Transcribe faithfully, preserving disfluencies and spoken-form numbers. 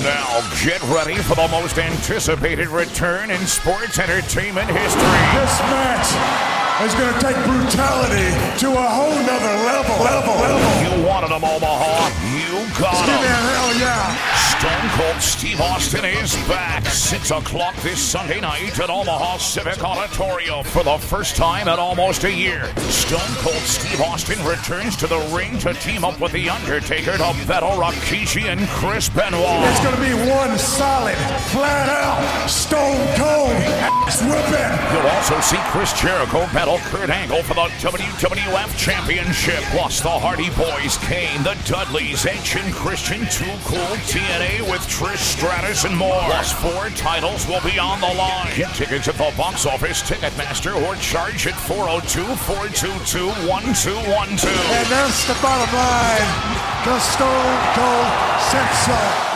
Now get ready for the most anticipated return in sports entertainment history. This match is going to take brutality to a whole nother level. Level, level. You wanted them, Omaha. You got Give them. me a hell yeah. Stone Cold Steve Austin is back. six o'clock this Sunday night at Omaha Civic Auditorium for the first time in almost a year. Stone Cold Steve Austin returns to the ring to team up with The Undertaker to battle Rikishi and Chris Benoit. It's going to be one solid, flat out, Stone Cold ass whipping. You'll also see Chris Jericho battle Kurt Angle for the W W F Championship. Plus the Hardy Boys, Kane, the Dudleys, Edge and Christian, Too Cool, T N A with Trish Stratus and more. Plus four titles will be on the line. Get tickets at the box office, Ticketmaster, or charge at four oh two, four two two, one two one two. And that's the bottom line. The Stone Cold said so.